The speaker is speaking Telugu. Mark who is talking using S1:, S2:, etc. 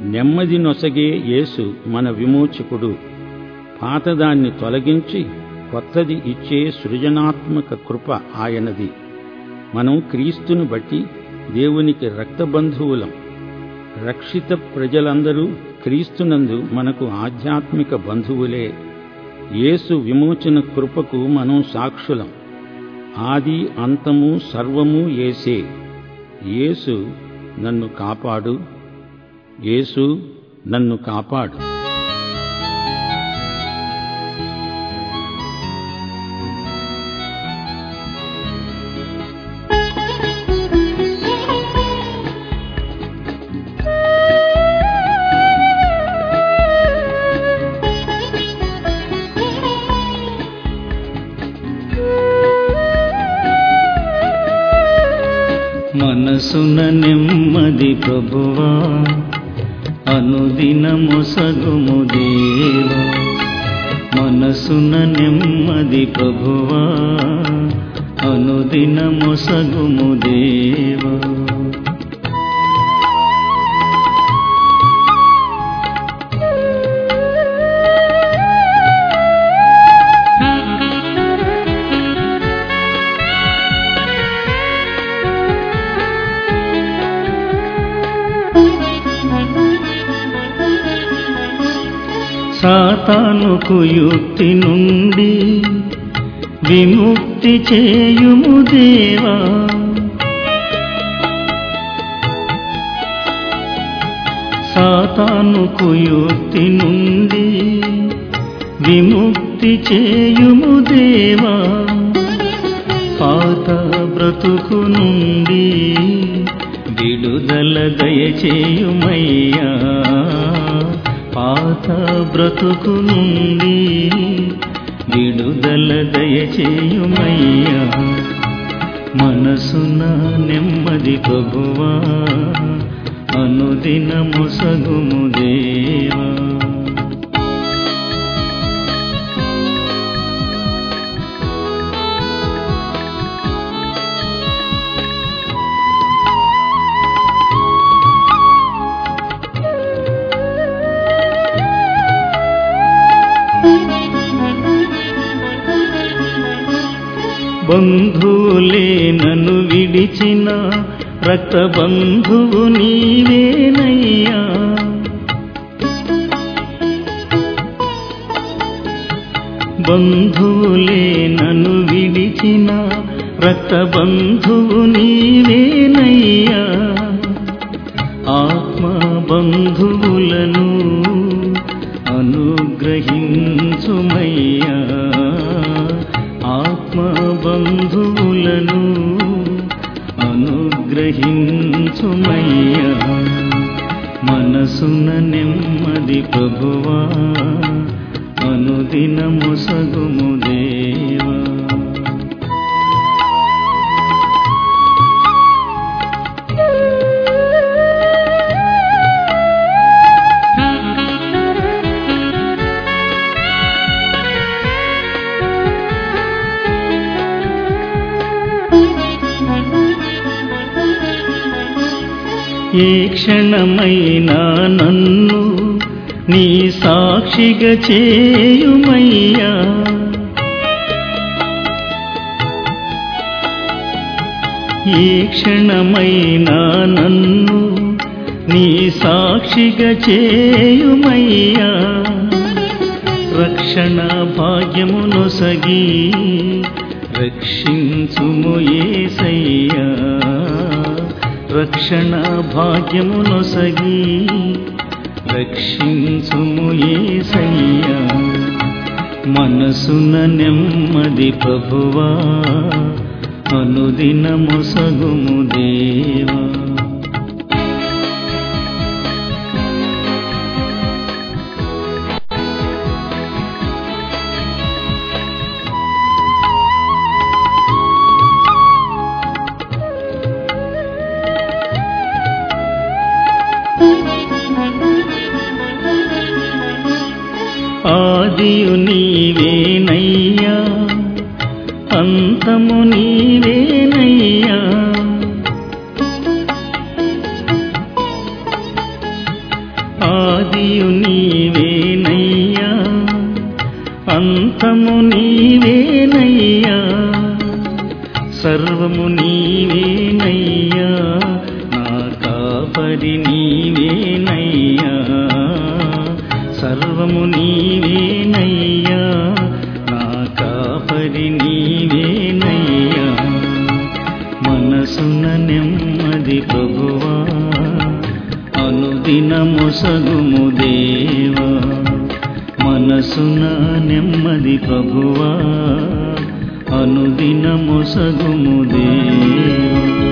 S1: నెమ్మది నొసగే యేసు మన విమోచకుడు. పాతదాన్ని తొలగించి కొత్తది ఇచ్చే సృజనాత్మక కృప ఆయనది. మనం క్రీస్తును బట్టి దేవునికి రక్తబంధువులం. రక్షిత ప్రజలందరూ క్రీస్తునందు మనకు ఆధ్యాత్మిక బంధువులే. యేసు విమోచన కృపకు మనం సాక్షులం. ఆది అంతము సర్వము యేసే. యేసు నన్ను కాపాడు, యేసు నన్ను కాపాడు.
S2: మనసున నెమ్మది ప్రభువా, అనుదినము సగుము దేవా. మనసున నెమ్మది ప్రభువా, అనుదినము సగుము దేవా. సాతానుకు యుక్తి నుండి విముక్తి చేయుము దేవా. సాతానుకు యుక్తి నుండి విముక్తి చేయుము దేవా. పాత బ్రతుకు నుండి విడుదల దయచేయుమయ్యా. పాత బ్రతుకు నుండి విడుదల దయచేయుమయ్యా. మనసున నెమ్మది ప్రభువా, అనుదినము సగుము దేవా. బంధువులే నన్ను విడిచిన రక్త బంధువు నీవేనయ్యా. బంధువులే నన్ను విడిచిన రక్త బంధువు నీవేనయ్యా. ఆత్మ బంధువులను అనుగ్రహించుమయ్యా. ఆత్మ బంధువులను అనుగ్రహించుమయ్యా. మనసున నెమ్మది ప్రభువా, అనుదినము సగుము దేవా. ఏ క్షణమైనా నన్ను నీ సాక్షిగా చేయుమయ్యా. ఏ క్షణమైనా నన్ను నీ సాక్షిగా చేయుమయ్యా. రక్షణ భాగ్యమునొసగి రక్షించుము యేసయ్యా. రక్షణ భాగ్యమునొసగి రక్షించుము యేసయ్యా. మనసున నెమ్మది ప్రభువా, అనుదినము సగుము దేవా. ఆదియు నీవేనయ్యా, అంతము నీవేనయ్యా. ఆదియు నీవేనయ్యా, అంతము నీవేనయ్యా, సర్వము నీవేనయ్యా, నా కాపరి నీవేనయ్యా, సర్వము నీవేనయ్యా, నా కాపరి నీవేనయ్యా. మనసున నెమ్మది ప్రభువా, అనుదినము సగుము దేవా, మనసున నెమ్మది ప్రభువా, అనుదినము సగుము దేవా.